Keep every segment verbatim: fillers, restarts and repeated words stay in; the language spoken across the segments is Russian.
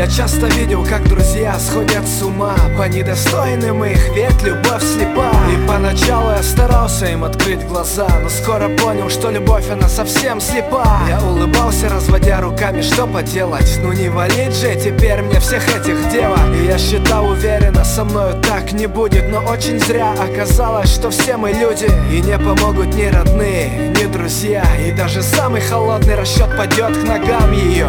Я часто видел, как друзья сходят с ума по недостойным их, ведь любовь слепа. И поначалу я старался им открыть глаза, но скоро понял, что любовь она совсем слепа. Я улыбался, разводя руками, что поделать, ну не валить же теперь мне всех этих девок. И я считал уверенно, со мною так не будет, но очень зря оказалось, что все мы люди, и не помогут ни родные, ни друзья, и даже самый холодный расчет падет к ногам ее.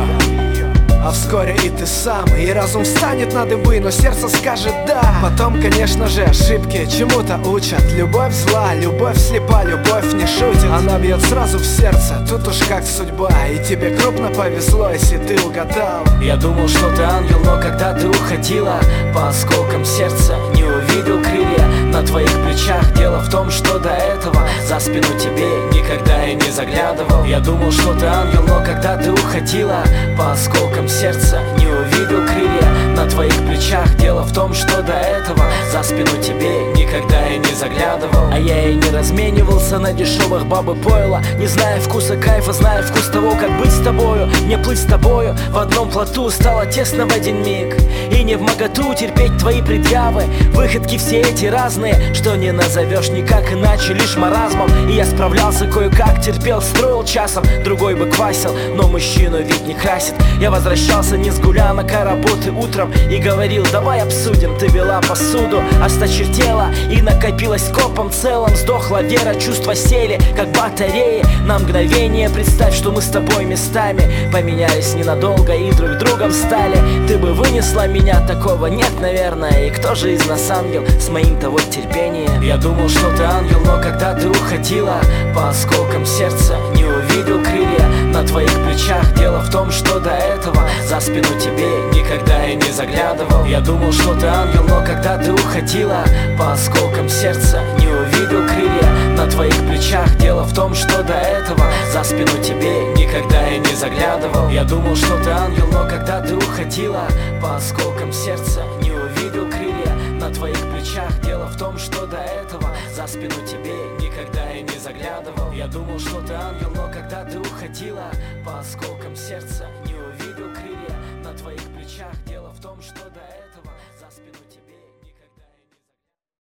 А вскоре и ты сам, и разум встанет на дыбы, но сердце скажет да. Потом, конечно же, ошибки чему-то учат. Любовь зла, любовь слепа, любовь не шутит. Она бьет сразу в сердце, тут уж как судьба. И тебе крупно повезло, если ты угадал. Я думал, что ты ангел, но когда ты уходила, по осколкам сердца не увидел крылья на твоих плечах. Дело в том, что до этого за спину тебе никогда я не заглядывал. Я думал, что ты ангел, но когда ты уходила, по осколкам сердца не увидел крылья на твоих плечах. Дело в том, что до этого за спину тебе никогда я не заглядывал. А я и не разменивался на дешевых бабы пойла, не зная вкуса кайфа, зная вкус того, как быть с тобою. Мне плыть с тобою в одном плоту стало тесно в один миг, и не вмоготу терпеть твои предъявы. Выходки все эти разные, что не назовешь никак иначе, лишь маразмом. И я справлялся кое-как, терпел, строил часом, другой бы квасил, но мужчину ведь не красит. Я возвращался не с гулянок, а работы утром и говорил: давай обсудим. Ты вела посуду, осточертела и накопилась копом целым. Сдохла вера, чувства сели, как батареи. На мгновение представь, что мы с тобой местами поменялись ненадолго и друг другом стали. Ты бы вынесла меня, такого нет, наверное. И кто же из нас ангел с моим-то вот терпением? Я думал, что ты ангел, но когда ты уходила, по осколкам сердца не увидел крылья на твоих плечах. Дело в том, что до этого за спину тебе никогда я не заглядывал. Я думал, что ты ангел, но когда ты уходила, по осколкам сердца не увидел крылья на твоих плечах. Дело в том, что до этого за спину тебе никогда я не заглядывал. Я думал, что ты ангел, но когда ты уходила, по осколкам сердца не увидел крылья на твоих плечах. Дело в том, что до этого за спину тебе никогда я не заглядывал. Я думал, что ты ангел, но когда ты уходила, по осколкам сердца не увидел крылья на твоих плечах.